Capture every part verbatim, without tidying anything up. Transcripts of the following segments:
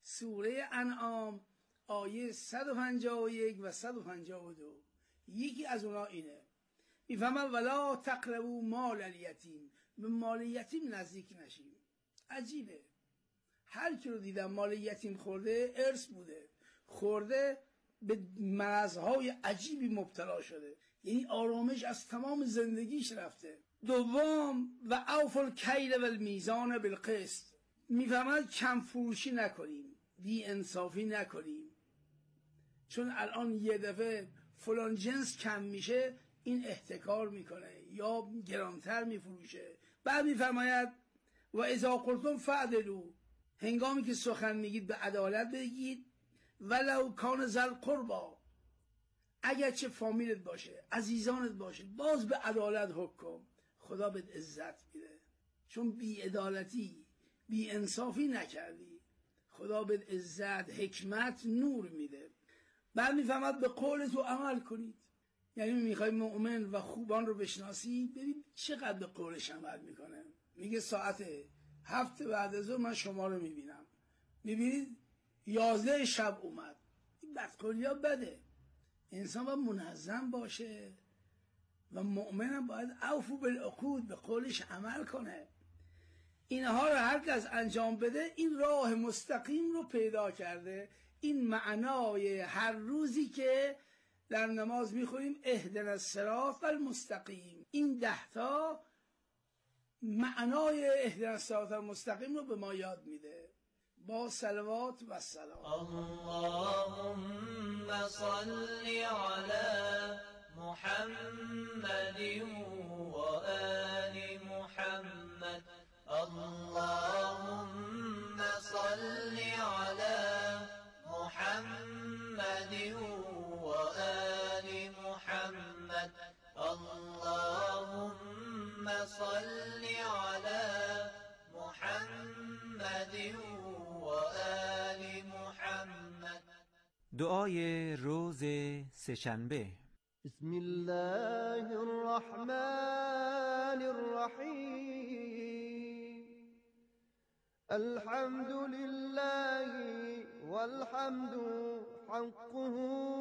سوره انعام آیه صد و پنجاه و یک و صد و پنجاه و دو. یکی از اونا اینه، میفهمم ولا تقربوا مال الیتیم، به مال یتیم نزدیک نشیم. عجیبه، هر کی رو دیدم مال یتیم خورده ارث بوده، خورده به مرضهای عجیبی مبتلا شده، یعنی آرامش از تمام زندگیش رفته. دوم و اوفوا الکیل و المیزان بالقسط، میفهمد کم فروشی نکنیم، بی انصافی نکنیم، چون الان یه دفعه فلان جنس کم میشه این احتکار میکنه یا گرانتر میفروشه. بعد میفرماید و اذا قلتم فعدلوا، هنگامی که سخن میگید به عدالت بگید، ولو کان ذی القربی، اگر چه فامیلت باشه عزیزانت باشه باز به عدالت حکم. خدا بهت عزت میده، چون بی عدالتی بی انصافی نکردی، خدا بهت عزت حکمت نور میده. بعد میفهمد به قول تو عمل کنید، یعنی میخوای مؤمن و خوبان رو بشناسی، ببین چقدر به قولش عمل میکنه. میگه ساعت هفت بعد از ظهر من شما رو میبینم، میبینید یازده شب اومد. این بدقولی ها بده. انسان باید منظم باشه و مؤمنم باید اوفوا بالعقود، به قولش عمل کنه. اینها رو هر کس انجام بده این راه مستقیم رو پیدا کرده. این معنای هر روزی که در نماز میخونیم اهدنا الصراط المستقیم، این ده تا معنای اهدنا الصراط المستقیم رو به ما یاد میده. با صلوات و سلام. اللهم صل علی محمد و آل محمد. اللهم صل علی محمد و آل محمد. اللهم صل علی محمد و آل محمد. دعای روز سه‌شنبه. بسم الله الرحمن الرحیم. الحمد لله والحمد حقه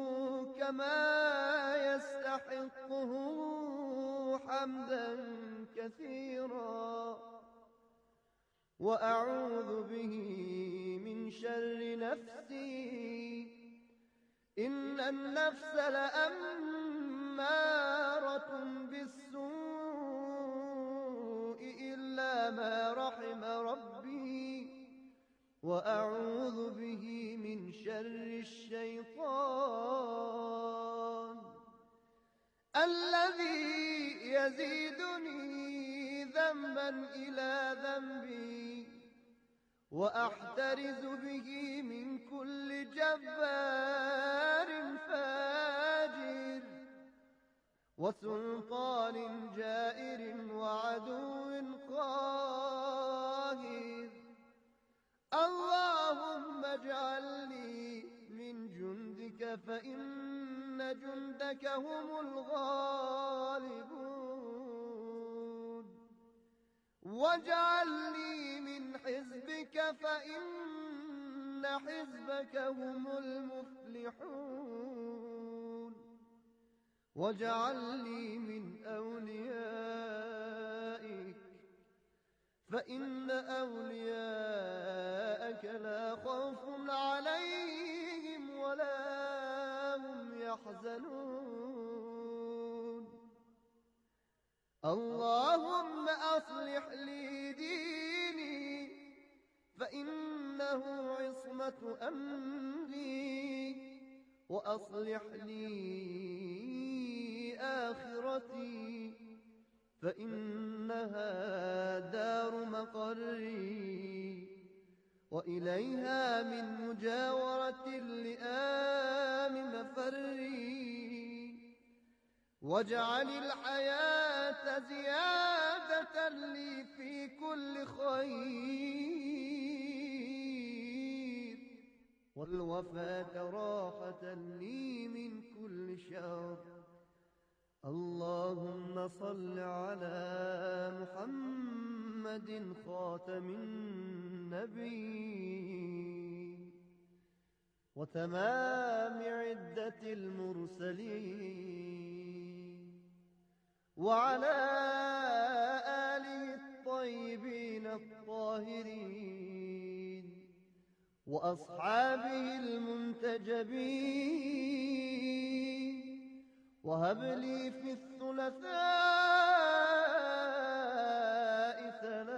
كما يستحقه حمدا كثيرا وأعوذ به من شر نفسي إن النفس لأمارة بالسوء إلا ما رحم ربي وأعوذ به من شر الشيطان الذي يزيدني ذنبا إلى ذنبي وأحترز به من كل جبار فاجر وسلطان جائر وعدو قاهر. اللهم اجعلني من جندك فإن جندك هم الغالبون واجعلني من حزبك فإن حزبك هم المفلحون واجعلني من أوليائك فإن أولياءك لا خوف عليهم ولا هم يحزنون. اللهم أصلح لي ديني فإنه عصمة أمري وأصلح لي آخرتي فإنها دار مقري وإليها من مجاورة اللئام مفري. واجعل الحياة زيادة لي في كل خير والوفاة راحة لي من كل شر. اللهم صل على محمد خاتم النبي وتمام عدة المرسلين وعلى آله الطيبين الطاهرين وأصحابه المنتجبين وهب لي في الثلاثاء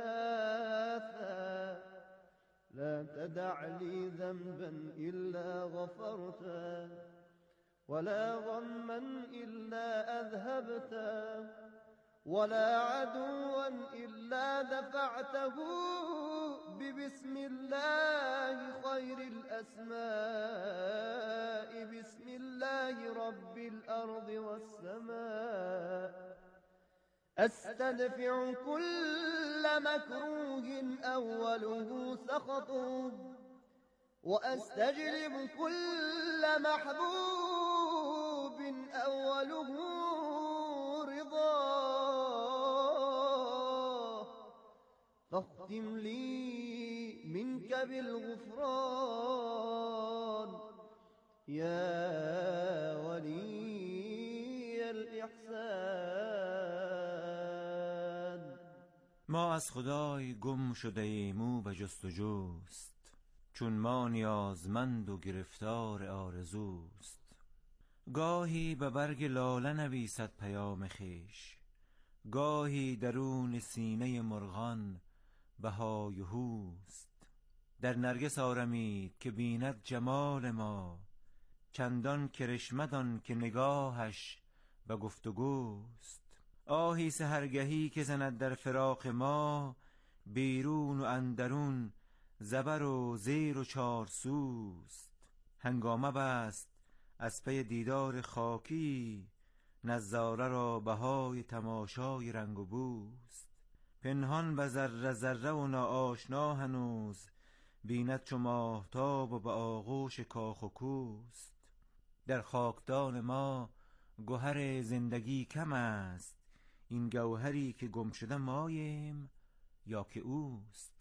ثلاثا لا تدع لي ذنبا إلا غفرته ولا غما إلا أذهبته ولا عدوا إلا دفعته ببسم الله خير الأسماء بسم الله رب الأرض والسماء أستدفع كل مكروه أوله سخطه وأستجلب كل محبوب أوله رضاه فاختم لي منك بالغفران يا ولي الإحسان. ما از خدای گم شده ایم او به جستجوست، چون ما نیازمند و گرفتار آرزوست. گاهی به برگ لاله نویسد پیام خویش، گاهی درون سینه مرغان بهای و هوست. در نرگس آرمید که بیند جمال ما، چندان کرشمدان که نگاهش به گفتگوست. آهی سحرگهی که زند در فراق ما، بیرون و اندرون زبر و زیر و چارسوست. هنگامه بست از پی دیدار خاکی، نظاره را بهای تماشای رنگ و بوست. پنهان به ذره ذره و ناآشنا هنوز، بیند چو ماهتاب و به آغوش کاخ و کوست. در خاکدان ما گوهر زندگی کم است، این گوهری که گم شده ماییم یا که اوست.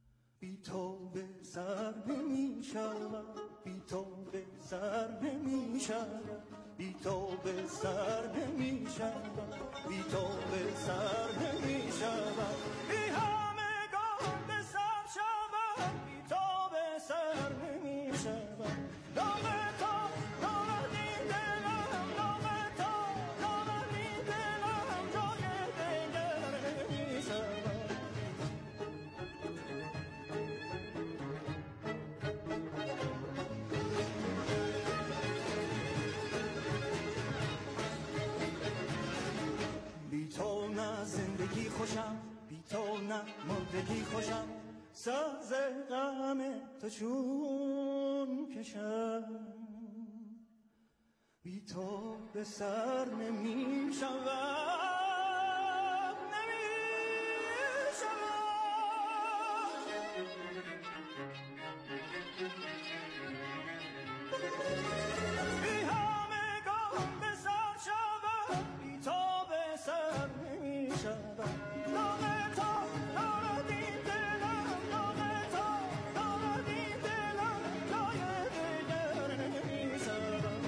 بی تو به سر نمی نمی شود، بی تو به سر نمی شود، بی تو به سر نمی شود، بی همگان به سر شود، بی تو به سر نمی شود. نام تو دارد این دلم، نام تو دارد این دلم، جای دیگر نمی شود. بی تو نه زندگی خوشم، بی تو نه مردگی خوشم، ساز غم تو چون کشم، بی تو به سر نمی شود، نمی شود. بی همگان به سر شود، بی تو به سر نمی شود. نام تو دارد این دلم، نام تو دارد این دلم، جای دیگر نمی شود.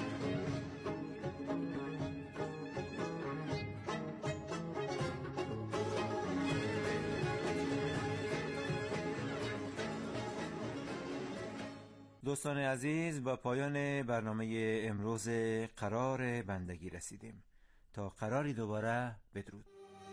دوستان عزیز، با پایان برنامه امروز قرار بندگی رسیدیم. تا قراری دوباره، بدرود.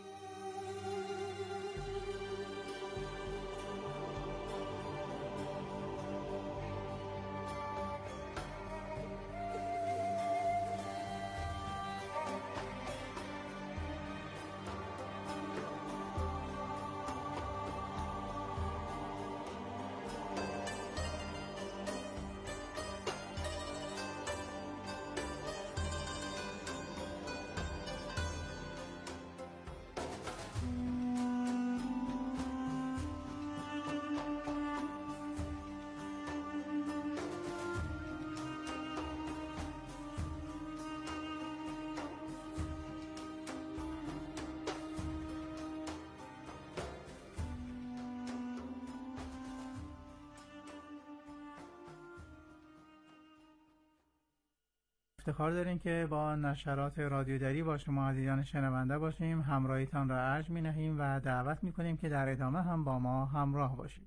افتخار داریم که با نشرات رادیو دری با شما عزیزان شنونده باشیم. همراهیتان را ارج می نهیم و دعوت می کنیم که در ادامه هم با ما همراه باشید.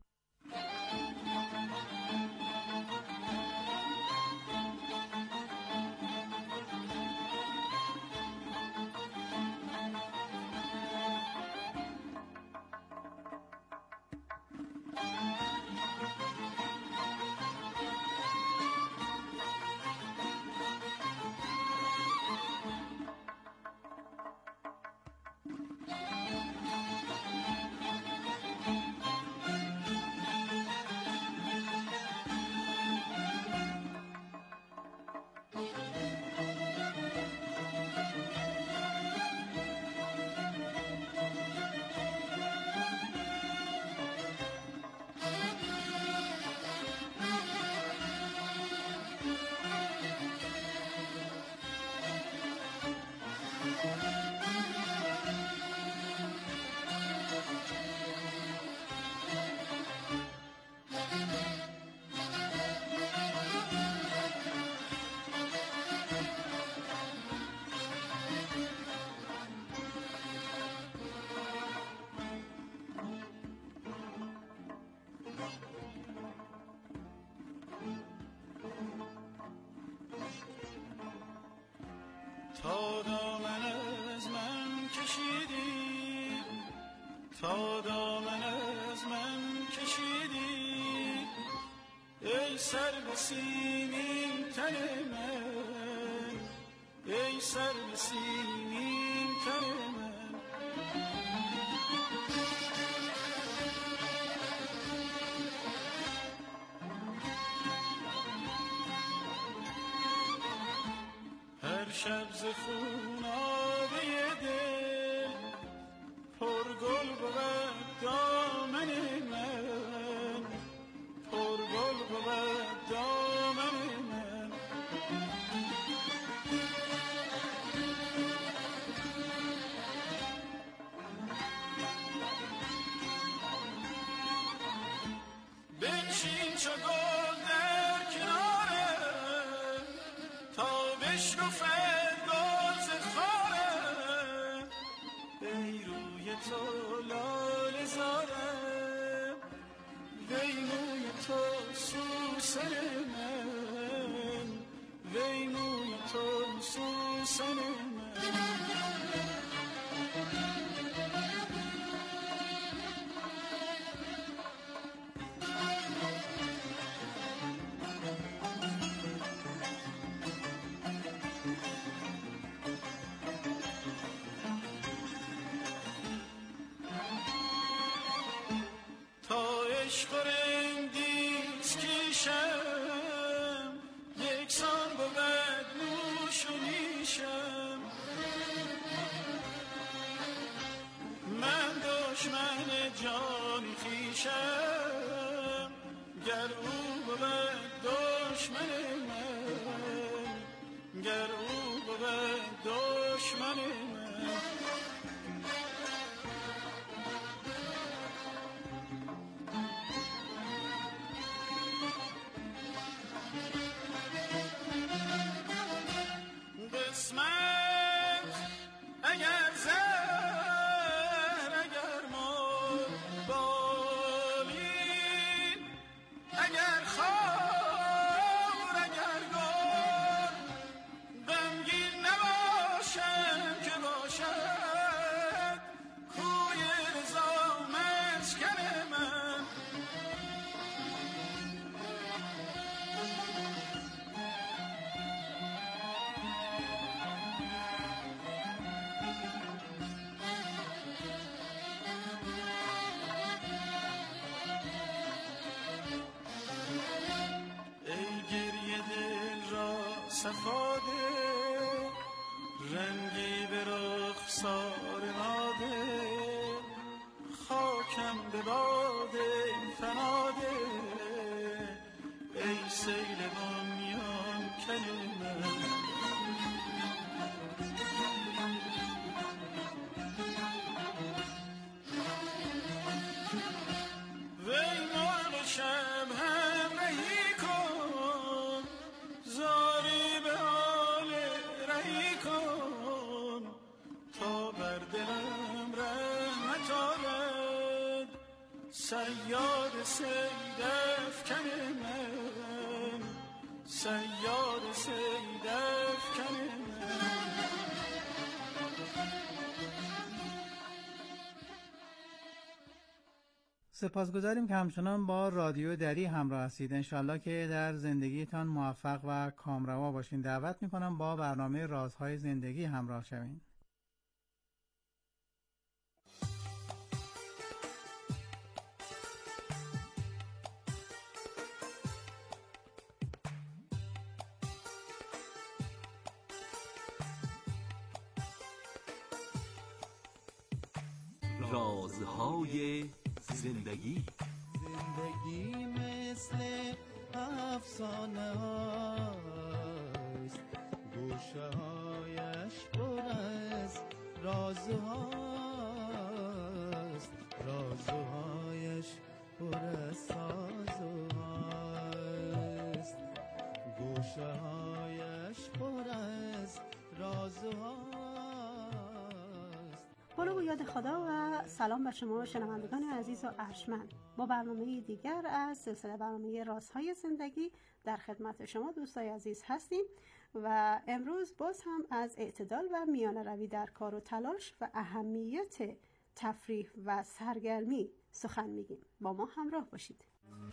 تا دامن از من کشیدی، تا دامن از من کشیدی، ای سر به سیمین تن من، ای سر به سیمین تن من. هر شب ز خونابه دل پر گل بود دامن من، پر گل بود دامن من. بنشین چو گل در کنارم تا بشکفد باز خاره، ای روی تو لاله زاره، وی موی تو سوسن من، وی موی تو سوسن من. عشق رنگیز کشم، یکسان بود نوش و نیشم. من دشمن جان خویشم، گر او بود دشمن من، گر او بود دشمن من. قسمت اگر زهر، اگر مر بالین، اگر خار، اگر گل، غمگین نباشم که باشد کوی رضا مسکن من. صفاده رنگی به رخسار ماده، خاکم به باد فناده، ای سیل بنیان کلمه. وی مرغ شب هم رهی کن، زاری به حال رهی کن، تا بر دلم رحمت آرد صیاد صید افکن من، صیاد صید افکن من. سپاسگزاریم که همچنان با رادیو دری همراه هستید. انشالله که در زندگیتان موفق و کامروا باشین. دعوت میکنم با برنامه رازهای زندگی همراه شوین. رازهای زندگی. زندگی مثل افسانه هاست، گوشه هایش پر از رازهاست، رازهایش پر از سازهاست، گوشه هایش پر از رازهاست. با رو یاد خدا و سلام بر شما شنوندگان عزیز و ارجمند. با برنامه دیگر از سلسله برنامه رازهای زندگی در خدمت شما دوستای عزیز هستیم و امروز باز هم از اعتدال و میانه روی در کار و تلاش و اهمیت تفریح و سرگرمی سخن میگیم. با ما همراه باشید.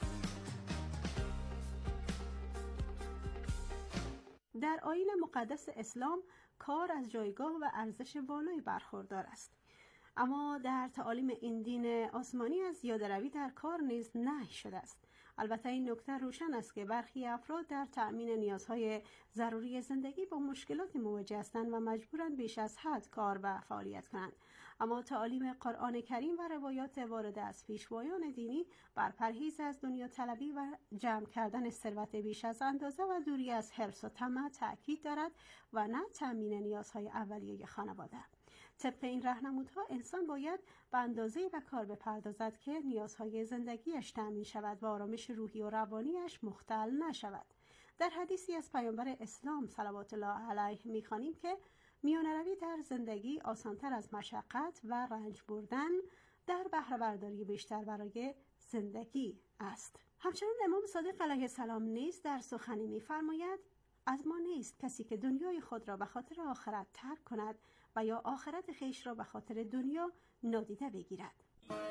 در آیین مقدس اسلام کار از جایگاه و ارزش بالایی برخوردار است، اما در تعالیم این دین آسمانی از زیاده‌روی در کار نیز نهی شده است. البته این نکته روشن است که برخی افراد در تأمین نیازهای ضروری زندگی با مشکلاتی مواجه هستند و مجبورند بیش از حد کار و فعالیت کنند، اما تعالیم قرآن کریم و روایات وارده از پیشوایان دینی بر پرهیز از دنیا طلبی و جمع کردن ثروت بیش از اندازه و دوری از حرص و طمع تأکید دارد و نه تأمین نیازهای اولیه خانواده. طبق این راهنمودها انسان باید به اندازه‌ای به کار بپردازد که نیازهای زندگیش تأمین شود و آرامش روحی و روانیش مختل نشود. در حدیثی از پیامبر اسلام صلوات الله علیه می‌خوانیم که میانه‌روی در زندگی آسانتر از مشقت و رنج بردن در بهره برداری بیشتر برای زندگی است. همچنین امام صادق علیه السلام نیز در سخنی می‌فرماید از ما نیست کسی که دنیای خود را به خاطر آخرت ترک کند و یا آخرت خویش را به خاطر دنیا نادیده بگیرد.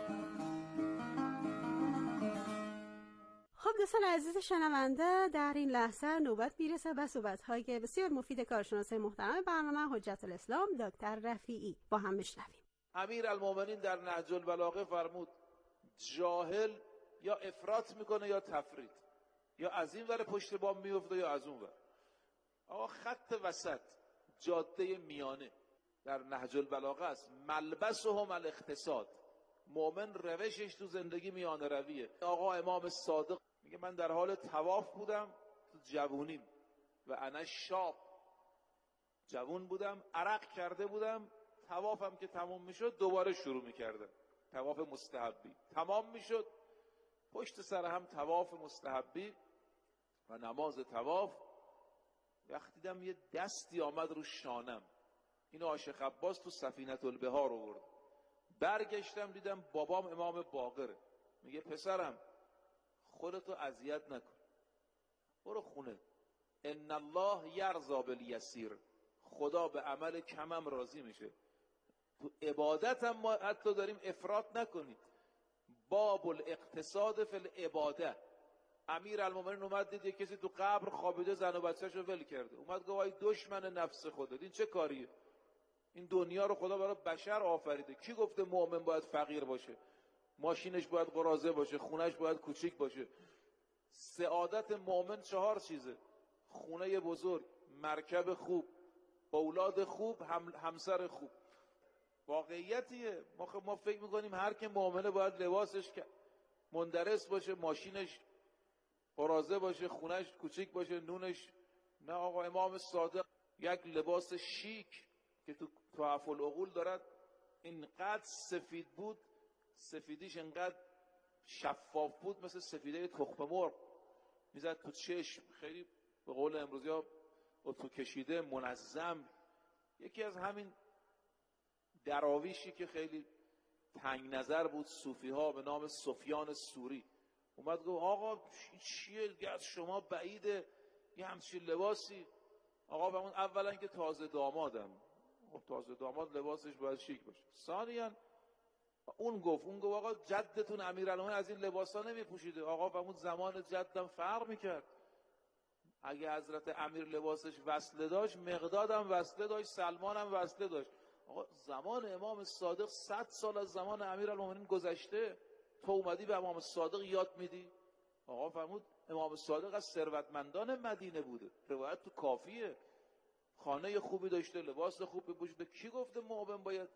خب دوستان عزیز شنونده، در این لحظه نوبت میرسه به صحبت‌های بسیار مفید کارشناس محترم برنامه حجت الاسلام دکتر رفیعی. با هم بشنویم. امیرالمومنین در نهج البلاغه فرمود جاهل یا افراط میکنه یا تفرید، یا از این ور پشت بام میفته یا از اون ور. آقا خط وسط، جاده میانه در نهج البلاغه است. ملبسهم الاقتصاد. مؤمن روشش تو زندگی میانه رویه. آقا امام صادق میگه من در حال طواف بودم تو جوونیم و انا شاب، جوون بودم، عرق کرده بودم، طوافم که تمام میشد دوباره شروع میکردم. طواف مستحبی تمام میشد، پشت سر هم طواف مستحبی و نماز طواف. وقتی دیدم یه دستی آمد رو شانم، اینو عاشق عباس تو سفینة البحار آورد. برگشتم دیدم بابام امام باقره. میگه پسرم خودتو اذیت نکن، برو خونه. ان الله یرضی بالیسیر. خدا به عمل کمم راضی میشه. تو عبادت هم ما حتی داریم افراط نکنید. باب الاقتصاد فی العباده. امیرالمومنین اومد دید کسی تو قبر خوابیده، زن و بچه‌شو ول کرده. اومد گفت وای دشمن نفس خودت، این چه کاریه؟ این دنیا رو خدا برای بشر آفریده. کی گفته مؤمن باید فقیر باشه؟ ماشینش باید قراضه باشه، خونش باید کوچیک باشه. سعادت مؤمن چهار چیزه: خونه بزرگ، مرکب خوب، اولاد خوب، هم همسر خوب. واقعیتیه. ما خب ما فکر میکنیم هر که مؤمنه باید لباسش مندرس باشه، ماشینش قراضه باشه، خونش کوچیک باشه، نونش. نه آقا، امام صادق یک لباس شیک که تو تحف العقول دارد اینقدر سفید بود، سفیدیش اینقدر شفاف بود مثل سفیده تخم مرغ، میزد تو چشم، خیلی به قول امروزی ها اتو کشیده، منظم. یکی از همین دراویشی که خیلی تنگ نظر بود صوفی ها به نام سفیان سوری اومد گفت آقا چیه از شما بعیده یه همچین لباسی؟ آقا فرمود اولا که تازه دامادم. خب تازه داماد لباسش باید شیک باشه. ثانیاً اون گفت اون گفت آقا جدتون امیرالمومنین از این لباسا نمی پوشیده. آقا فرمود زمان جدم فرق میکرد. اگه حضرت امیر لباسش وصله داشت، مقدادم وصله داشت، سلمانم وصله داشت. آقا زمان امام صادق صد سال از زمان امیرالمومنین گذشته، تو اومدی به امام صادق یاد میدی؟ آقا فرمود امام صادق از ثروتمندان مدینه بوده، روایت تو کافیه، خانه خوبی داشته، لباس خوبی پوشیده. کی گفته مؤمن باید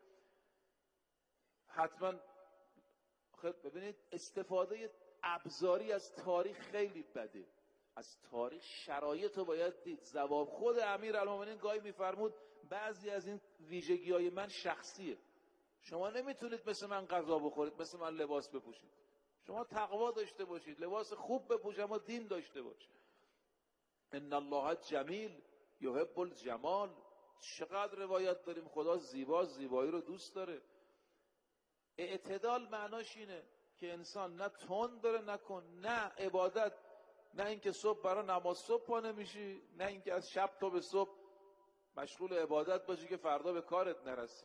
حتما؟ خب ببینید استفاده ابزاری از تاریخ خیلی بده. از تاریخ شرایط رو باید دید. جواب خود امیرالمومنین گاهی میفرمود بعضی از این ویژگی‌های من شخصیه، شما نمیتونید مثل من غذا بخورید، مثل من لباس بپوشید. شما تقوا داشته باشید، لباس خوب بپوشید، اما دین داشته باشید. ان الله جمیل یحب الجمال. چقدر روایت داریم خدا زیبا زیبایی رو دوست داره. اعتدال معناش اینه که انسان نه تند داره نه کن، نه عبادت، نه اینکه صبح برای نماز صبح پا نمیشی، نه اینکه از شب تا به صبح مشغول عبادت باشی که فردا به کارت نرسی.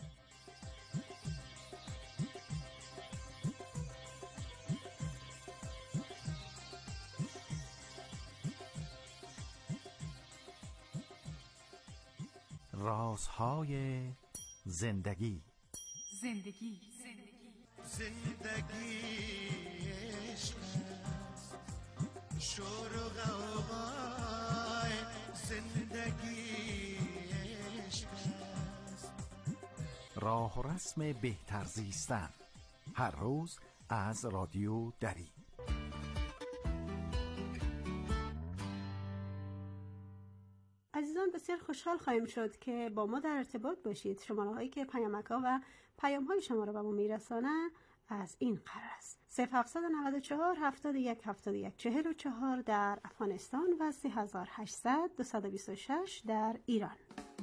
رازهای زندگی. زندگی زندگی عشق است، شور و غوغای زندگی عشق است. راه و رسم بهتر زیستن، هر روز از رادیو دری. عزیزان بسیار خوشحال خواهیم شد که با ما در ارتباط باشید. شماره هایی که پیامک ها و پیام های شما را به ما میرسانه از این قرار است: صفر هفتصد و نود و چهار هفتاد و یک هفتاد و یک چهل و چهار در افغانستان و سه هزار و هشتصد دویست و بیست و شش در ایران.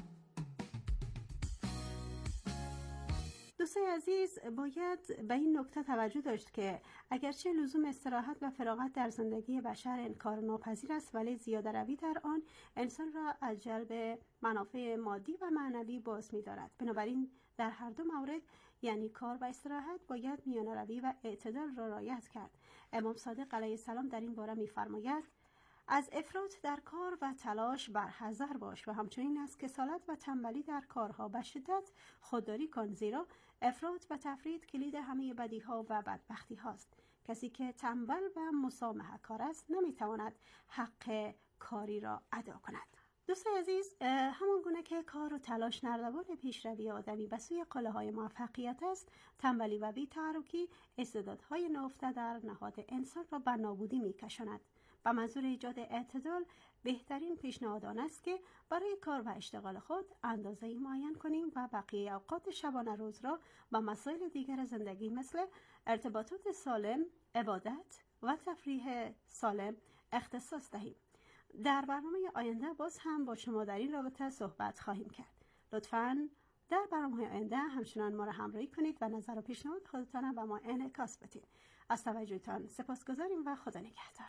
دوستای عزیز، باید به این نکته توجه داشت که اگرچه لزوم استراحت و فراغت در زندگی بشر انکارناپذیر است، ولی زیاده روی در آن انسان را از جلب منافع مادی و معنوی باز می‌دارد. بنابراین در هر دو مورد، یعنی کار و استراحت، باید میانه روی و اعتدال را رعایت کرد. امام صادق علیه السلام در این باره می‌فرماید: از افراط در کار و تلاش برحذر باش و همچنین از کسالت و تنبلی در کارها به شدت خودداری کن، زیرا افراط و تفرید کلید همه بدیها و بدبختی هاست. کسی که تنبل و مسامحه کار است نمیتواند حق کاری را ادا کند. دوستان عزیز، همون گونه که کار و تلاش نردبان پیشروی آدمی به سوی قله‌های موفقیت است، تنبلی و بی‌تحرکی استعدادهای نهفته در نهاد انسان را به نابودی می‌کشاند. با منظور ایجاد اعتدال، بهترین پیشنهاد آن است که برای کار و اشتغال خود اندازه‌ای معین کنیم و بقیه اوقات شبانه روز را با مسائل دیگر زندگی مثل ارتباطات سالم، عبادت و تفریح سالم اختصاص دهیم. در برنامه آینده باز هم با شما در این رابطه صحبت خواهیم کرد. لطفاً در برنامه آینده همچنان ما را همراهی کنید و نظر و پیشنهاد خودتان را به ما انعکاس بدید. از توجهتان سپاسگزاریم و خدا نگهدار.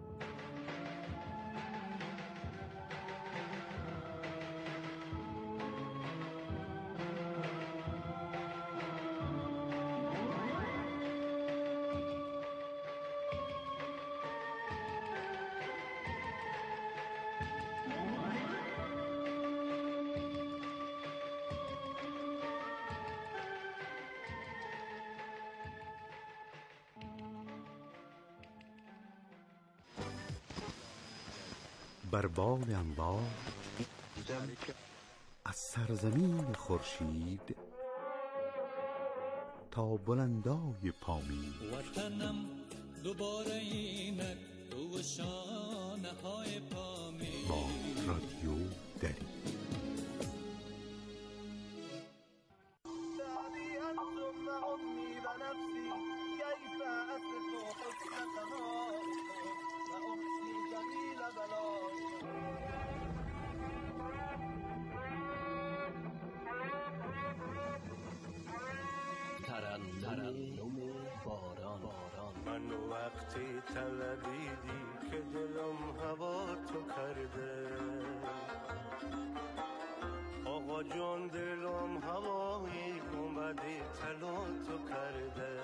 بر باد انوار از سرزمین خورشید تا بلندای پامین، وطنم دوباره اینک تو شانه های پامین. با رادیو دری. ترنم باران. من وقتی طلبیدی که دلم هوا تو کرده، آقا جان دلم هوایی گمدی طلا تو کرده.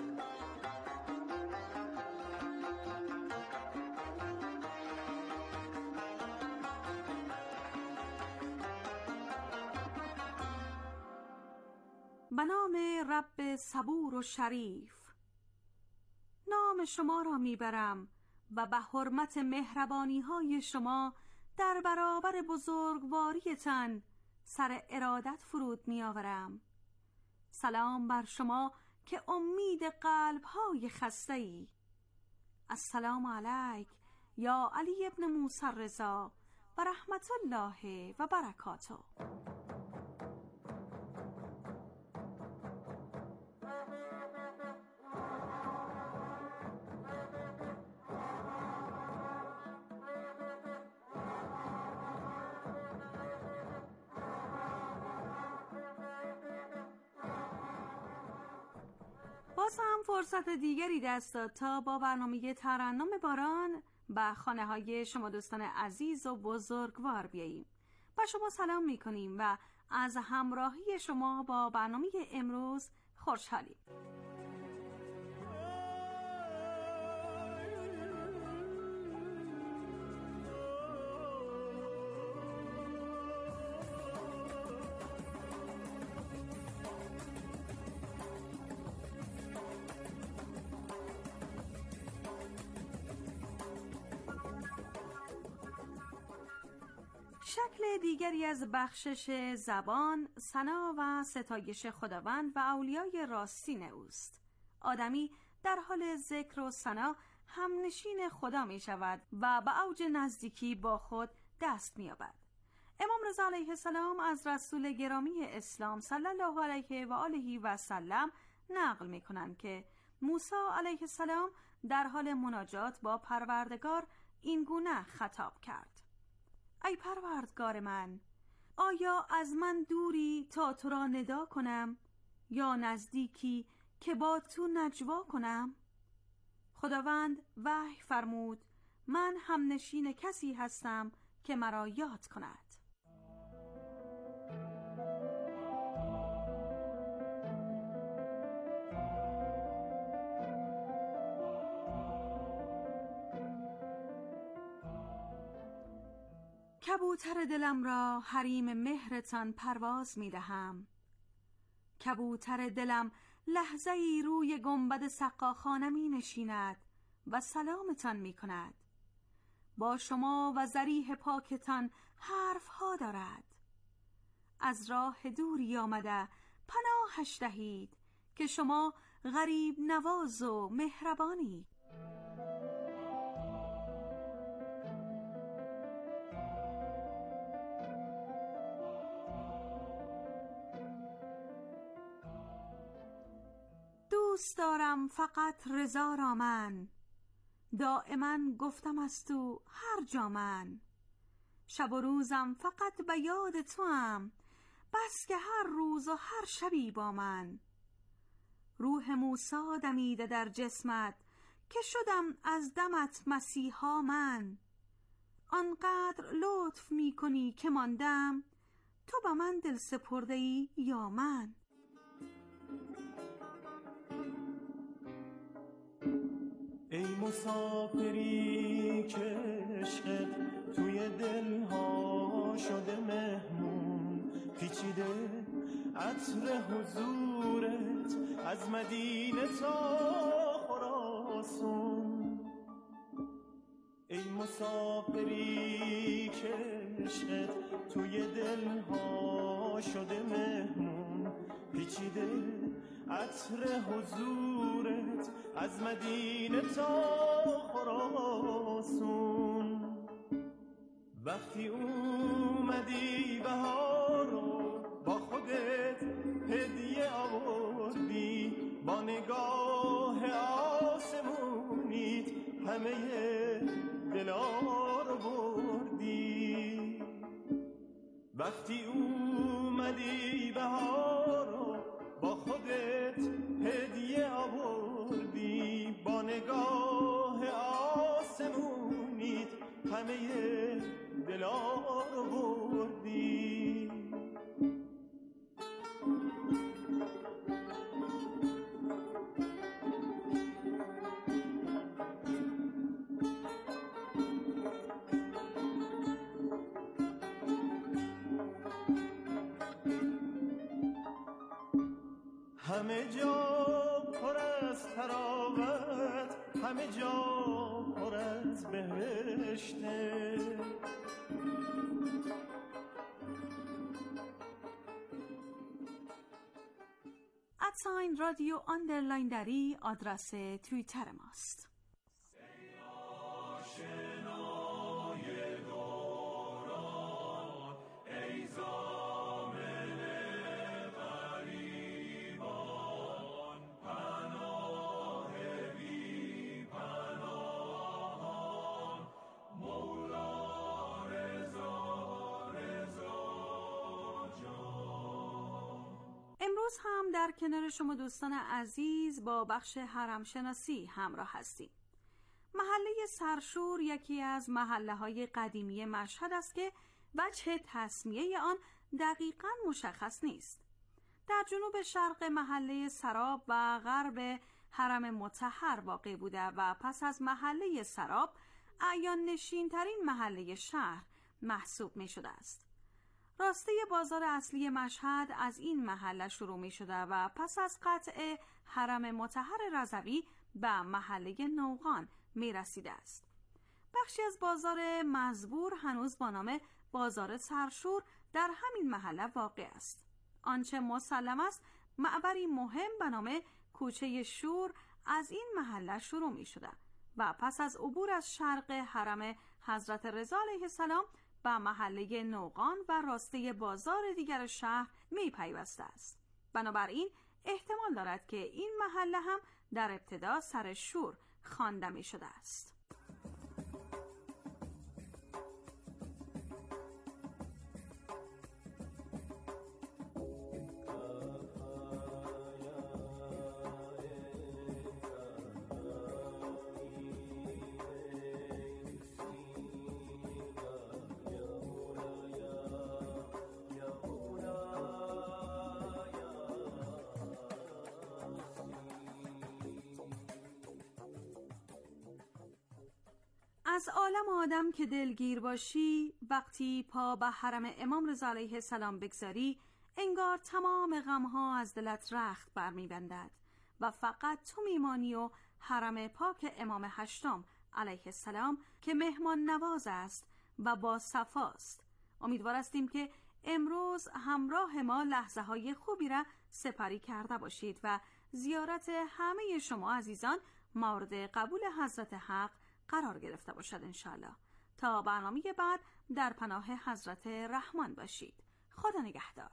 به نام رب صبور و شریف، نام شما را میبرم و به حرمت مهربانی های شما در برابر بزرگواریتان سر ارادت فرود میآورم. سلام بر شما که امید قلب های خسته ای. السلام علیک یا علی ابن موسی رضا و رحمت الله و برکاته. باز هم فرصت دیگری دست داد تا با برنامه ترنم باران به خانه های شما دوستان عزیز و بزرگوار بیاییم. با شما سلام می کنیم و از همراهی شما با برنامه امروز خوشحالیم. شکل دیگری از بخشش زبان، ثنا و ستایش خداوند و اولیای راستین اوست. آدمی در حال ذکر و ثنا همنشین خدا می شود و به اوج نزدیکی با خود دست می یابد. امام رضا علیه السلام از رسول گرامی اسلام صلی الله علیه و آله و سلم نقل می کنند که موسی علیه السلام در حال مناجات با پروردگار این گونه خطاب کرد: ای پروردگار من، آیا از من دوری تا تو را ندا کنم یا نزدیکی که با تو نجوا کنم؟ خداوند وحی فرمود: من همنشین کسی هستم که مرا یاد کند. کبوتر دلم را حریم مهرتان پرواز می دهم. کبوتر دلم لحظه ای روی گنبد سقاخانه می نشیند و سلامتان می کند. با شما و ذریح پاکتان حرف ها دارد. از راه دوری آمده پناهش دهید که شما غریب نواز و مهربانی. دوست دارم فقط رضا را من، دائما گفتم از تو هر جا من. شب و روزم فقط به یاد تو هم، بس که هر روز و هر شبی با من. روح موسی دمیده در جسمت که شدم از دمت مسیحا من. آنقدر لطف می کنی که ماندم، تو به من دل سپرده ای یا من. ای مسافری که عشقت توی دلها شده مهمون، پیچیده عطر حضورت از مدینه تا خراسان. ای مسافری که عشقت توی دلها شده مهمون، پیچیده عطر حضورت از مدینه تا خراسان. وقتی اومدی بهارو با خودت هدیه آوردی، با نگاه آسمونیت همه دلا رو بردی. وقتی اومدی بهارو با خودت هدیه آوردی، با نگاه آسمونیت همه دلا رو بردی. همه جا پر از تراوت، همه جا پر از بهشته. ادساین رادیو آندرلاین دری آدرس توییتر ماست. امروز هم در کنار شما دوستان عزیز با بخش حرم شناسی همراه هستیم. محله سرشور یکی از محله های قدیمی مشهد است که وجه تسمیه آن دقیقاً مشخص نیست. در جنوب شرق محله سراب و غرب حرم مطهر واقع بوده و پس از محله سراب اعیان نشین ترین محله شهر محسوب می شده است. راسته بازار اصلی مشهد از این محله شروع می شده و پس از قطع حرم مطهر رضوی به محله نوقان می رسیده است. بخشی از بازار مزبور هنوز با نام بازار سرشور در همین محله واقع است. آنچه مسلم است معبری مهم به نام کوچه شور از این محله شروع می شده و پس از عبور از شرق حرم حضرت رضا علیه السلام به محله نوقان و راسته بازار دیگر شهر می پیوسته است. بنابراین احتمال دارد که این محله هم در ابتدا سر شور خوانده می شده است. از عالم آدم که دلگیر باشی، وقتی پا به حرم امام رضا علیه السلام بگذاری، انگار تمام غمها از دلت رخت برمی بندد و فقط تو میمانی و حرم پاک امام هشتم علیه السلام که مهمان نواز است و با صفاست. امیدوار هستیم که امروز همراه ما لحظه های خوبی را سپری کرده باشید و زیارت همه شما عزیزان مورد قبول حضرت حق قرار گرفته باشد انشالله. تا برنامه بعد در پناه حضرت رحمان باشید. خدا نگهدار.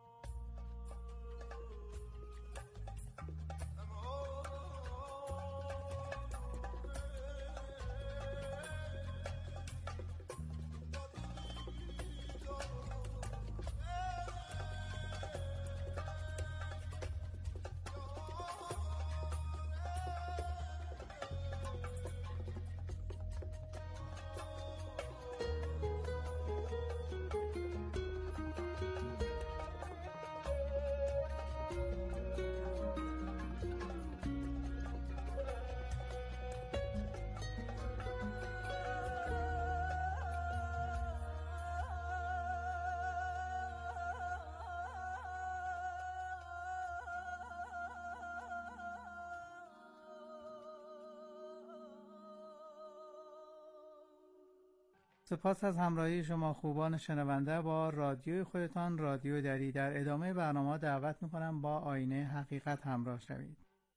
سپاس از همراهی شما خوبان شنونده با رادیوی خودتان رادیو دری. در ادامه برنامه دعوت میکنم با آینه حقیقت همراه شوید.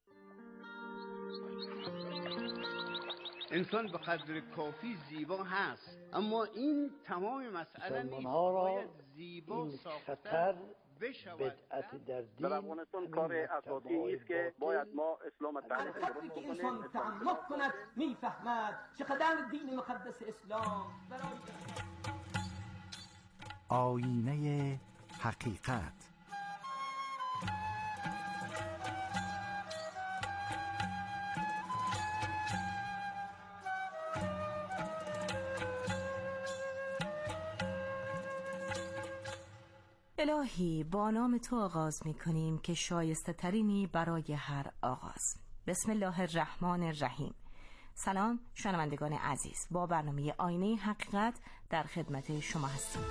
انسان به قدر کافی زیبا هست، اما این تمام مسئله نیست. باید زیبا ساختن بدعت در دین در افغانستان کار اساسی است که باید ما اسلام تعریف درست بکنیم. انسان تعمق کند میفهمد چقدر دین مقدس اسلام برای آینه حقیقت. الهی با نام تو آغاز می کنیم که شایسته ترینی برای هر آغاز. بسم الله الرحمن الرحیم. سلام شنوندگان عزیز، با برنامه آینه حقیقت در خدمت شما هستیم.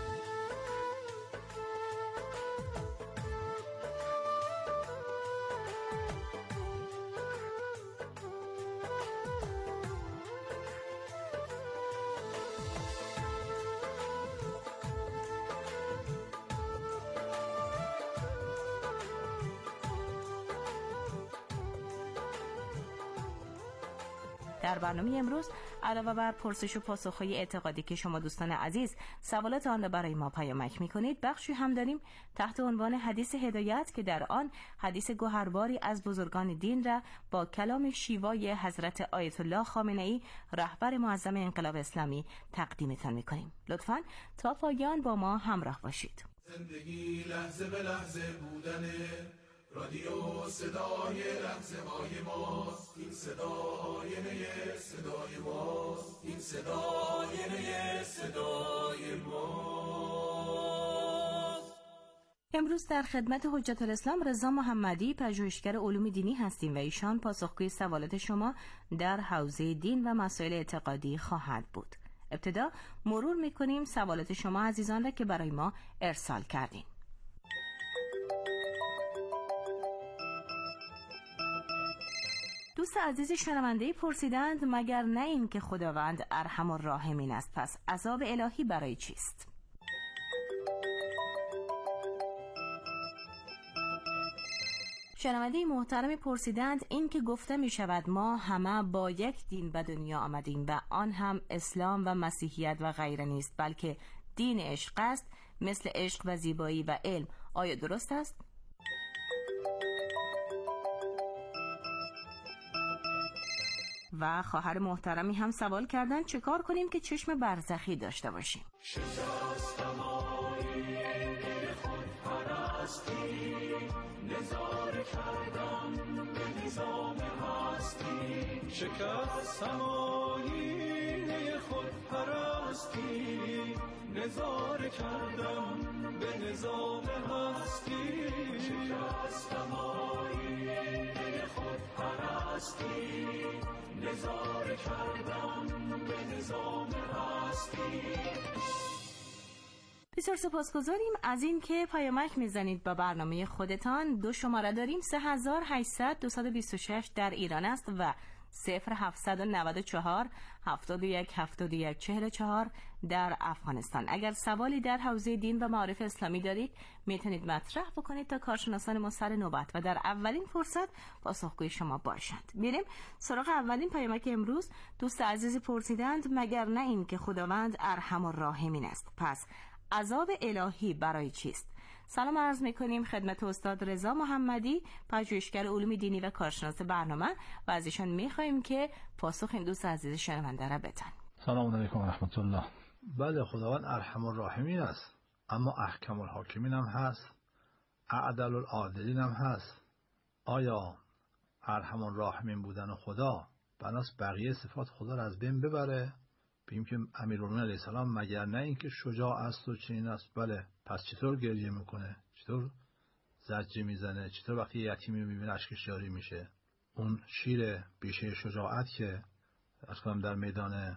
در برنامه امروز علاوه بر پرسش و پاسخ‌های اعتقادی که شما دوستان عزیز سوالات آن را برای ما پیامک می‌کنید، بخشی هم داریم تحت عنوان حدیث هدایت که در آن حدیث گوهرباری از بزرگان دین را با کلام شیوای حضرت آیت الله خامنه‌ای رهبر معظم انقلاب اسلامی تقدیمتان می‌کنیم. لطفاً تا پایان با ما همراه باشید. زندگی لحظه به لحظه بودنه، رادیو صدای لحظه های ماست، این صدای نه صدای ماست، این صدای نه صدای ماست. امروز در خدمت حجت الاسلام رضا محمدی، پژوهشگر علوم دینی هستیم و ایشان پاسخگوی سوالات شما در حوزه دین و مسائل اعتقادی خواهد بود. ابتدا مرور می‌کنیم سوالات شما عزیزان را که برای ما ارسال کردین. دوست عزیز شنونده‌ای پرسیدند مگر نه این که خداوند ارحم الراحمین است، پس عذاب الهی برای چیست؟ شنونده محترمی پرسیدند این که گفته می شود ما همه با یک دین به دنیا آمدیم و آن هم اسلام و مسیحیت و غیره نیست، بلکه دین عشق است، مثل عشق و زیبایی و علم، آیا درست است؟ و خواهر محترمی هم سوال کردن چه کار کنیم که چشم برزخی داشته باشیم. شکستم آیینه خود پرستی، نظاره کردم به نظام هستی. شکستم آیینه خود پرستی، نظاره کردم به نظام هستی. شکستم آیینه خود پرستی، نظاره کردم به نظام هستی. بسیار سپاسگزاریم از این که پیامک میزنید با برنامه خودتان. دو شماره داریم: سه هزار و هشتصد دویست و بیست و شش در ایران است و صفر هفتصد و نود و چهار هفتاد و یک هفتاد و یک چهل و چهار در افغانستان. اگر سوالی در حوزه دین و معارف اسلامی دارید میتونید مطرح بکنید تا کارشناسان ما سر نوبت و در اولین فرصت پاسخگوی شما باشند. میریم سراغ اولین پیامک امروز. دوست عزیزی پرسیدند مگر نه این که خداوند ارحم الراحمین است، پس عذاب الهی برای چیست؟ سلام عرض میکنیم خدمت استاد رضا محمدی، پژوهشگر علوم دینی و کارشناس برنامه، و از ایشان میخواهیم که پاسخ این دوست عزیز شنونده را بدن. سلام علیکم و رحمت الله. بله، خداوند ارحم الراحمین است، اما احکم الحاکمین هم هست، اعدل العادلین هم هست. آیا ارحم الراحمین بودن خدا بناست بقیه صفات خدا را از بین ببره؟ بگیم که امیرالمومنین علیه السلام مگر نه اینکه شجاع است و چنین است؟ بله، پس چطور گریه میکنه؟ چطور زجر میزنه؟ چطور وقتی یتیمی میبینه اشکش جاری میشه؟ اون شیر بیشه شجاعت که از کنم در میدان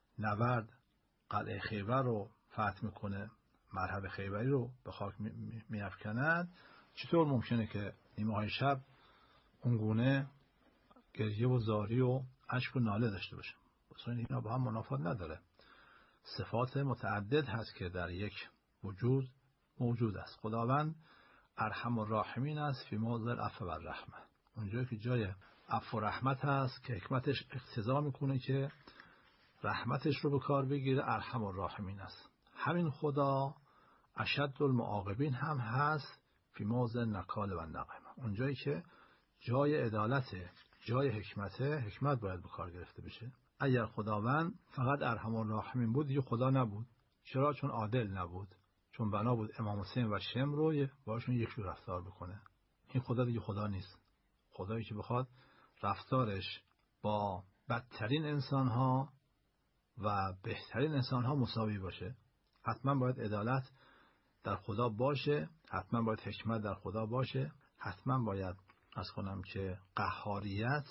نبرد قلعه خیبر رو فتح میکنه، مرحب خیبری رو به خاک میافکند، چطور ممکنه که نیمه های شب اون گونه گریه و زاری و اشک و ناله داشته باشه؟ اصلا اینا با هم منافات نداره. صفات متعدد هست که در یک وجود موجود است. خداوند ارحم الراحمین است فی موضع العفو و الرحمه، اونجایی که جای عفو و رحمت هست که حکمتش اقتضا میکنه که رحمتش رو به کار بگیره، ارحم الراحمین است. همین خدا اشد المعاقبین هم هست فی موضع نکال و نقمه، اونجایی که جای عدالت، جای حکمت، حکمت باید به کار گرفته بشه. اگر خداوند فقط ارحم الراحمین بود دیگه خدا نبود. چرا؟ چون عادل نبود، چون بنا بود امام حسین و شمر رو باشون یک جور رفتار بکنه. این خدا دیگه خدا نیست. خدایی که بخواد رفتارش با بدترین انسانها و بهترین انسانها مساوی باشه، حتما باید عدالت در خدا باشه، حتما باید حکمت در خدا باشه، حتما باید از کنم که قهاریت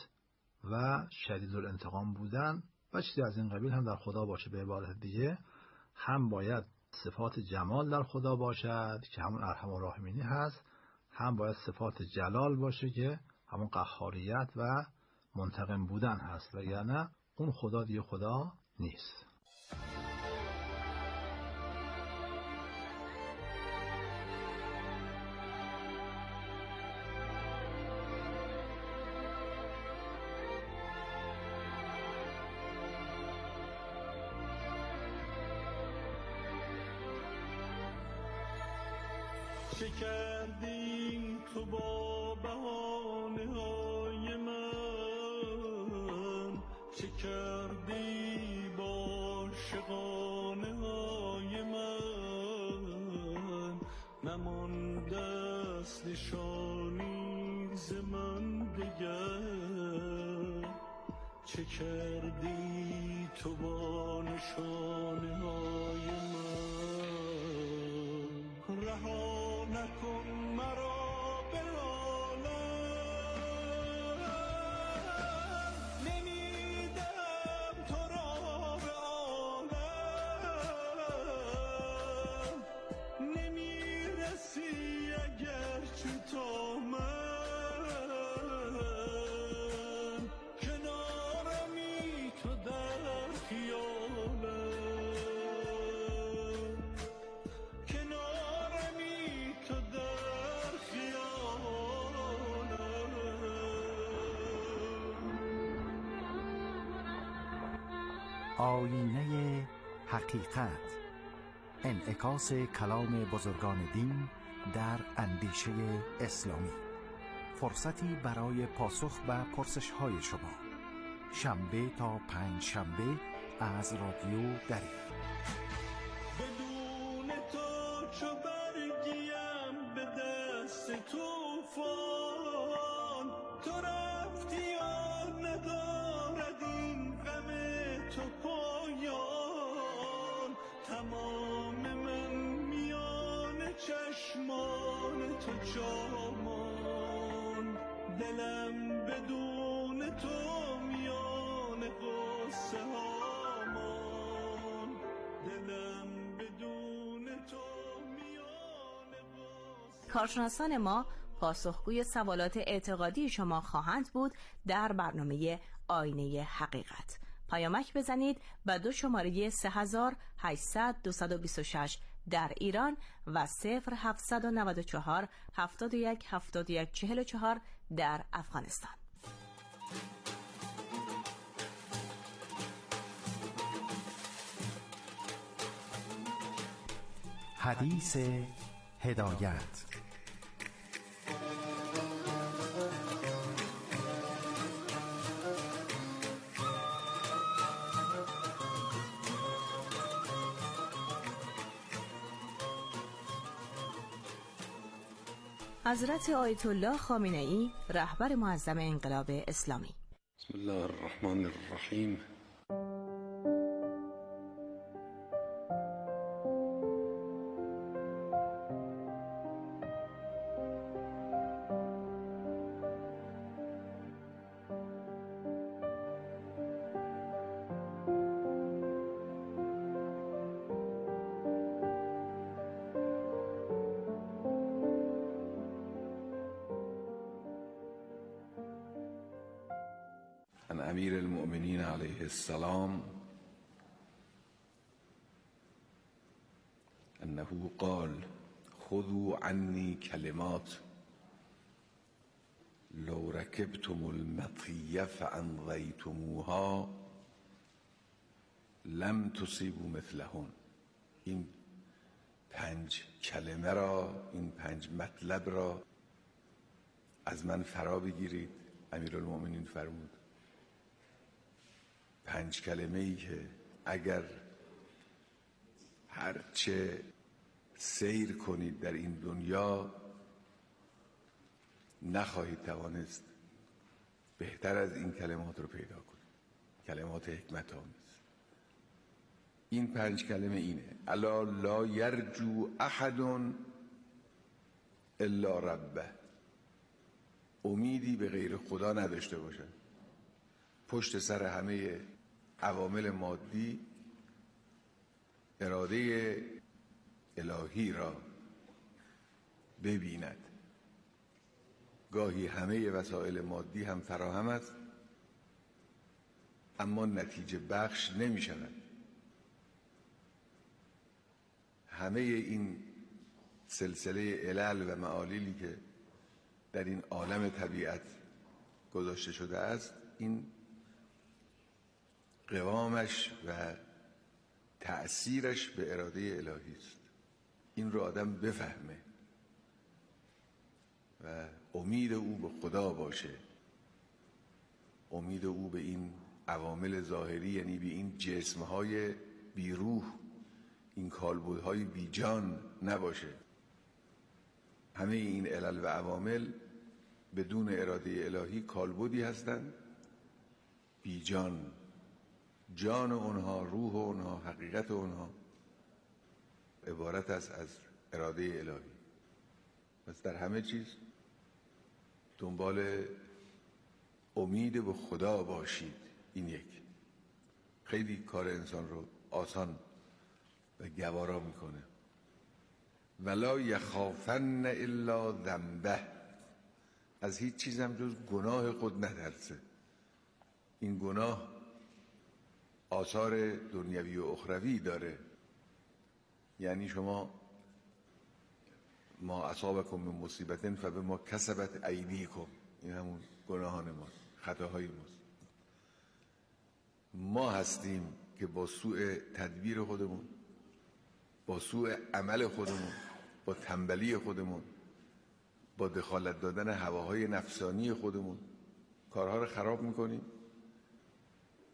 و شدید الانتقام بودن و چیزی از این قبیل هم در خدا باشه. به عبارت دیگه هم باید صفات جمال در خدا باشد که همون ارحم الراحمینی هست، هم باید صفات جلال باشه که همون قهاریت و منتقم بودن هست، وگرنه اون خدا دیگه خدا نیست. چه کردی تو با بهانه های من، چه کردی با شقانه های من، نمانده است نشانی ز من دگر. چه کردی تو با نشانه های من، رها نکن مرا به عالم، نمیدم تو را به عالم، نمیرسی اگر چون تا من، کنارمی تو در خیالم، آینه حقیقت، انعکاس کلام بزرگان دین در اندیشه اسلامی، فرصتی برای پاسخ به پرسش‌های شما. شنبه تا پنج شنبه از رادیو دری. بدون تو چو برگیم به دست توفان، تو رفتی و ندارد این غم تو پایان. تمام من میان چشمان تو جامان، دلم بدون تو میان قصه هامان، دلم بدون تو میان قصه. کارشناسان ما پاسخگوی سوالات اعتقادی شما خواهند بود در برنامه آینه حقیقت. پیامک بزنید به دو شماره سه هزار و هشتصد دویست و بیست و شش در ایران و صفر هفتصد و نود و چهار هفتاد و یک هفتاد و یک چهل و چهار در افغانستان. حدیث هدایت. حضرت آیت الله خامنه ای رهبر معظم انقلاب اسلامی. بسم الله الرحمن الرحیم. عن امیر المؤمنین علیه السلام انه قال خذوا عني کلمات لو ركبتم المطیه فامضیتموها لم تصیبوا مثلهن. این پنج کلمه را، این پنج مطلب را از من فرا بگیرید. امیرالمؤمنین فرمود پنج کلمه ای که اگر هرچه سیر کنید در این دنیا نخواهید توانست بهتر از این کلمات رو پیدا کنید. کلمات حکمت آمیز. این پنج کلمه اینه: الا لا یرجو احد الا ربه. امیدی به غیر خدا نداشته باشن. پشت سر همه عوامل مادی اراده الهی را ببیند. گاهی همه وسایل مادی هم فراهم است اما نتیجه بخش نمی شود. همه این سلسله علل و معالیلی که در این عالم طبیعت گذاشته شده است، این قوامش و تأثیرش به اراده الهی است. این رو آدم بفهمه و امید او به خدا باشه، امید او به این عوامل ظاهری، یعنی به این جسمهای بیروح، این کالبدهای بیجان نباشه. همه این علل و عوامل بدون اراده الهی کالبدی هستند بیجان. جان اونها، روح اونها، حقیقت اونها عبارت است از اراده الهی. پس در همه چیز دنبال امید به خدا باشید. این یک خیلی کار انسان رو آسان و گوارا میکنه. ولا یخافن الا ذنبه. از هیچ چیزم جز گناه خود نترسه. این گناه آثار دنیوی و اخروی داره. یعنی شما ما اصابکم من مصیبت فبما کسبت ایدیکم، این همون گناهان ماست، خطاهای ماست. ما هستیم که با سوء تدبیر خودمون، با سوء عمل خودمون، با تنبلی خودمون، با دخالت دادن هواهای نفسانی خودمون کارها رو خراب میکنیم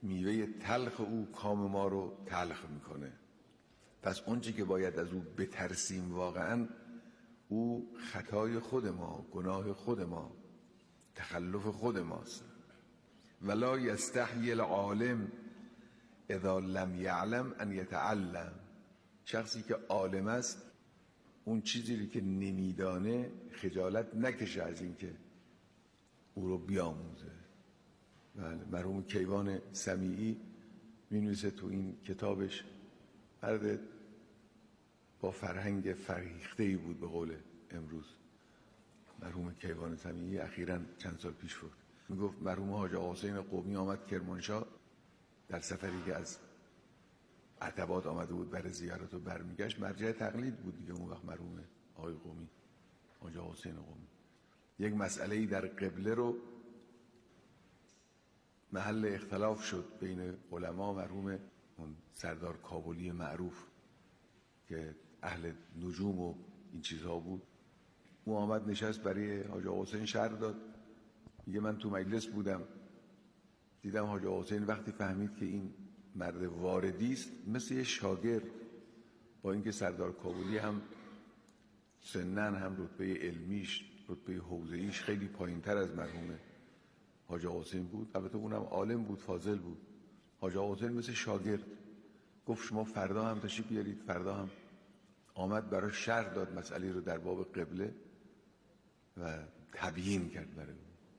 میوه تلخ او کام ما رو تلخ میکنه. پس اونچه که باید از او بترسیم واقعا او خطای خود ما، گناه خود ما، تخلف خود ماست. ولا یستحیی العالم اذا لم یعلم ان یتعلم. شخصی که عالم است اون چیزی که نمیدانه خجالت نکشه از این که او رو بیاموزه. بله، مرحوم کیوان سمیعی می‌نویسه تو این کتابش، مرد با فرهنگ فریخته‌ای بود به قول امروز. مرحوم کیوان سمیعی اخیراً چند سال پیش فوت. میگفت مرحوم حاج آقا حسین قمی آمد کرمانشاه در سفری که از عتبات آمده بود برای زیارت و برمیگشت، مرجع تقلید بود دیگه اون وقت مرحوم آقای قمی، حاج آقا حسین قمی. یک مسئله‌ای در قبله رو محل اختلاف شد بین علما. مرحوم اون سردار کابلی معروف که اهل نجوم و این چیزها بود، او آمد نشست برای حاج آقا حسین شرح داد. میگه من تو مجلس بودم، دیدم حاج آقا حسین وقتی فهمید که این مرد واردی است، مثل یه شاگرد، با اینکه سردار کابلی هم سنن هم رتبه علمیش، رتبه حوزه‌ایش خیلی پایین‌تر از مرحوم حاج آقا حسین بود، البته اونم عالم بود، فاضل بود. حاج آقا حسین مثل شاگرد گفت شما فردا هم تشریف بیارید. فردا هم آمد برای شرح داد مسئله رو در باب قبله و تبیین کرد برای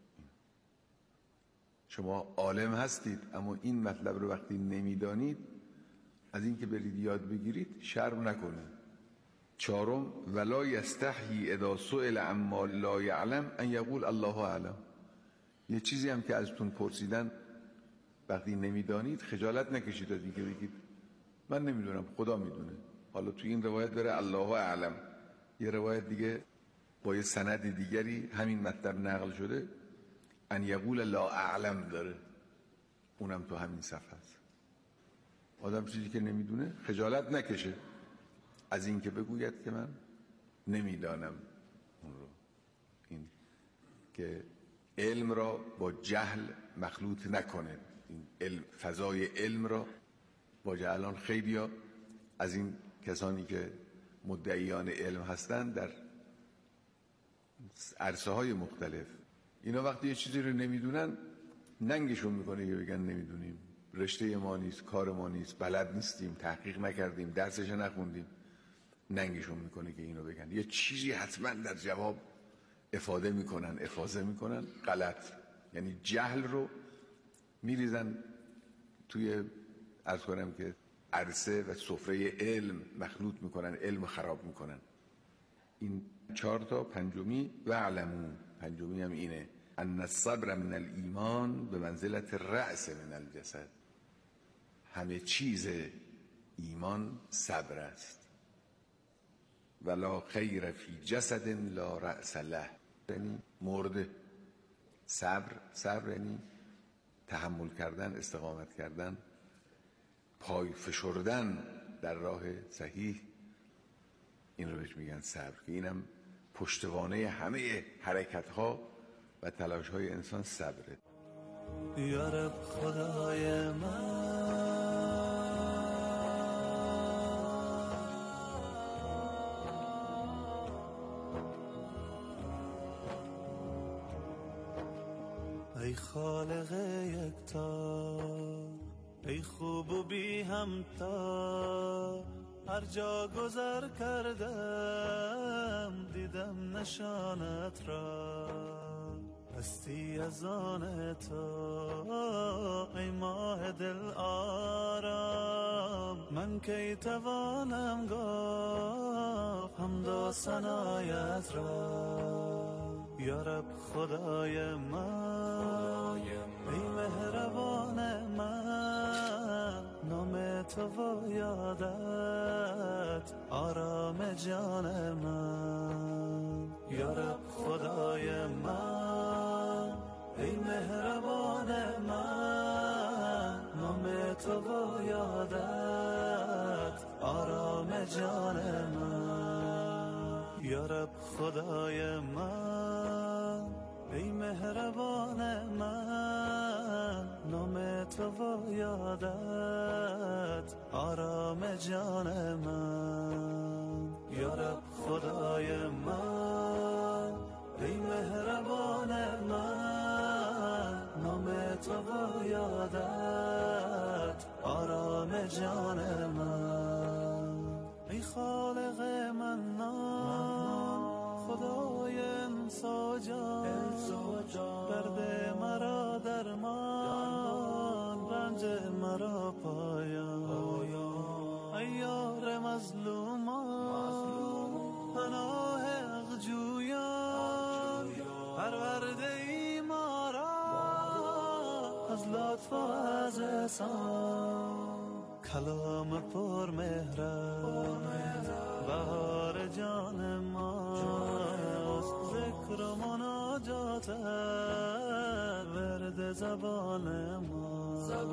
شما عالم هستید اما این مطلب رو وقتی نمیدانید از این که برید یاد بگیرید شرم نکنید. چهارم، ولا یستحیی اذا سئل عما لا یعلم ان یقول الله اعلم. یه چیزی هم که ازتون پرسیدن وقتی نمیدانید خجالت نکشید از اینکه بگید من نمیدونم، خدا میدونه. حالا تو این روایت داره الله اعلم، یه روایت دیگه با یه سند دیگری همین مطلب نقل شده ان یقول لا اعلم داره، اونم تو همین صفحه است. آدم چیزی که نمیدونه خجالت نکشه از این که بگوید که من نمیدانم اون رو. این که علم را با جهل مخلوط نکنه. این علم، فضای علم را با جهلان، خیلی ها از این کسانی که مدعیان علم هستند در عرصه های مختلف، اینا وقتی یه چیزی رو نمیدونن ننگشون میکنه که بگن نمیدونیم، رشته ما نیست، کار ما نیست، بلد نیستیم، تحقیق نکردیم، درسش نخوندیم. ننگشون میکنه که اینو بگن. یه چیزی حتما در جواب افاده میکنن، افاضه میکنن. غلط. یعنی جهل رو میریزن توی، عرض کنم که عرصه و سفره علم مخلوط میکنن، علم خراب میکنن. این چهار تا. پنجمی و علمو، پنجمی هم اینه ان الصبر من الایمان به منزلت رأس من الجسد. همه چیز ایمان صبر است. ولا خیر فی جسد لا رأس له، یعنی مرده. صبر، صبر یعنی تحمل کردن، استقامت کردن، پای فشردن در راه صحیح. این رو بهش میگن صبر، که اینم پشتوانه همه حرکت ها و تلاش های انسان صبره. یا رب خدای من، ای خالق یکتا، ای خوب و بی همتا، هر جا گذر کردم دیدم نشانت را، هستی از آن تو ای ماه دل آرام. من کی توانم گفت حمد و ثنایت را، یا رب خدای من، ای مهربان من، نام تو و یادت آرام جان من. یا رب خدای من، ای مهربان من، نام تو و یادت آرام جان من. یا رب خدای من، ای مهربان من، نام تو و یادت آرام جان من. یارب خدای من ای مهربان من، نام تو و یادت آرام جان من. ای خالق منان خدای انسا جان، درد مرا درمان رنج مرا پایان. ای یار مظلومان پناه حق جویان، پرورده ای ما را از لطف و از احسان. کلام پر مهرم بهار جان ماست، ذکر و مناجات ورد زبان ما.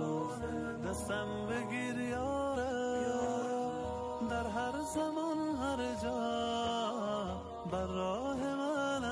دستم بگیر یاره در هر زمان هر جا، بر راه من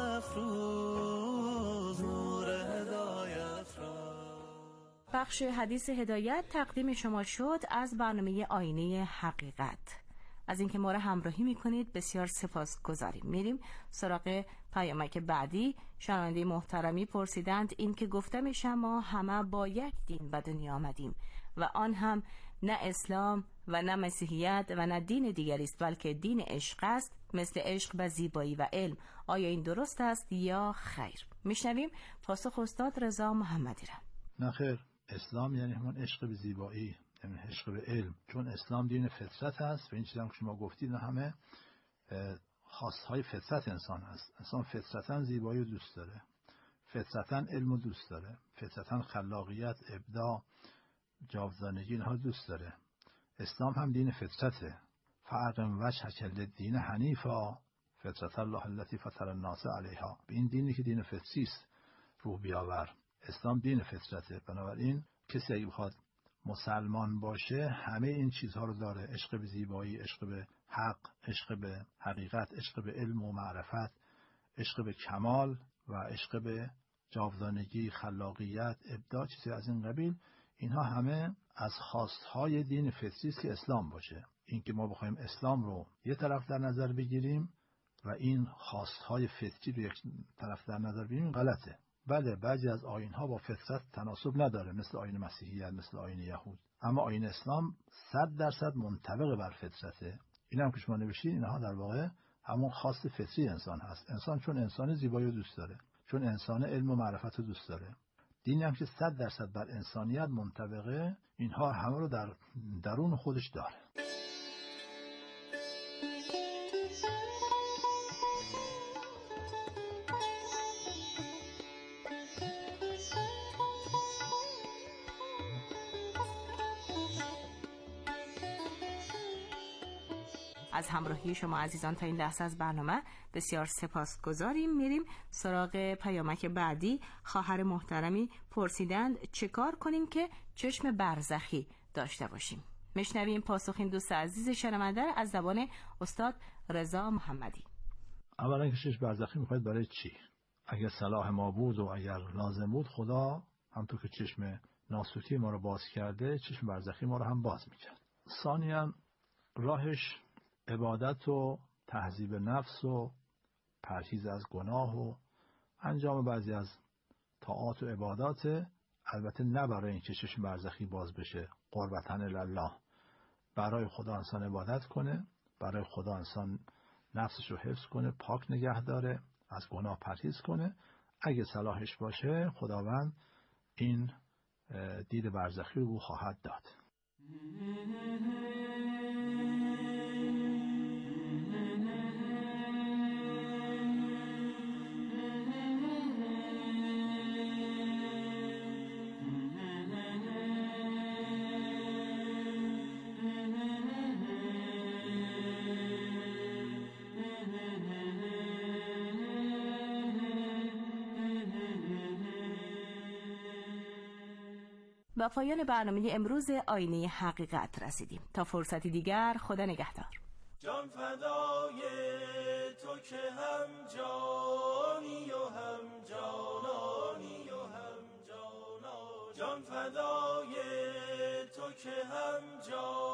افروز نور هدایت را. بخش حدیث هدایت تقدیم شما شد از برنامه آینه حقیقت. از اینکه ما را همراهی میکنید بسیار سپاسگزاریم. میریم سراغ پیامک بعدی. شنونده محترمی پرسیدند این که گفتم شما همه با یک دین به دنیا آمدیم و آن هم نه اسلام و نه مسیحیت و نه دین دیگری است، بلکه دین عشق است، مثل عشق به زیبایی و علم. آیا این درست است یا خیر؟ میشنویم پاسخ استاد رضا محمدی را. نه خیر، اسلام یعنی همون عشق به زیبایی، یعنی عشق به علم، چون اسلام دین فطرت است و این چیزی هم که شما گفتید همه خواستهای فطرت انسان هست. انسان فطرتاً زیبایی رو دوست داره، فطرتاً علم رو دوست داره، فطرتاً خلاقیت، ابداع، جاودانگی اینها دوست داره. اسلام هم دین فطرته. فاقم وجهک للدین حنیفا فطرت الله التي فطر الناس علیها. این دینی که دین فطری است روح بیاور. اسلام دین فطرته. بنابراین کسی اگه بخواد مسلمان باشه همه این چیزها رو داره: عشق به زیبایی، عشق به حق، عشق به حقیقت، عشق به علم و معرفت، عشق به کمال و عشق به جاودانگی، خلاقیت، ابداع، چیزی از این قبیل. اینها همه از خواستهای دین فطری است که اسلام باشه. این که ما بخوایم اسلام رو یه طرف در نظر بگیریم و این خواستهای فطری رو یک طرف در نظر بگیریم غلطه. بله، بعضی از آیین‌ها با فطرت تناسب نداره، مثل آیین مسیحیت، مثل آیین یهود، اما آیین اسلام صد درصد منطبق بر فطرته. این هم که شما نوشتید اینها در واقع همون خواست فطری انسان هست. انسان چون انسان زیبایی رو دوست داره، چون انسان علم و معرفت رو دوست داره. دینی هم که صد درصد بر انسانیت منطبقه، اینها همه رو در درون خودش داره. از همراهی شما عزیزان تا این لحظه از برنامه بسیار سپاسگزاریم. میریم سراغ پیامک بعدی. خواهر محترمی پرسیدند چه کار کنیم که چشم برزخی داشته باشیم؟ میشنویم پاسخ این دوست عزیز شنونده از زبان استاد رضا محمدی. اولا که چشم برزخی میخواید برای چی؟ اگر صلاح ما بود و اگر لازم بود، خدا همونطور که چشم ناسوتی ما رو باز کرده، چشم برزخی ما رو هم باز میکرد. ثانیاً راهش عبادت و تهذیب نفس و پرهیز از گناه و انجام بعضی از طاعات و عبادات، البته نه برای اینکه چشم برزخی باز بشه، قربتن الله. برای خدا انسان عبادت کنه، برای خدا انسان نفسش رو حفظ کنه، پاک نگه داره، از گناه پرهیز کنه. اگه صلاحش باشه خداوند این دید برزخی رو خواهد داد. با پایان برنامه امروز آینه حقیقت رسیدیم. تا فرصتی دیگر، خدا نگهدار. جان فدای تو که هم جانی و هم جانانی و هم جانا، جان فدای تو که هم جان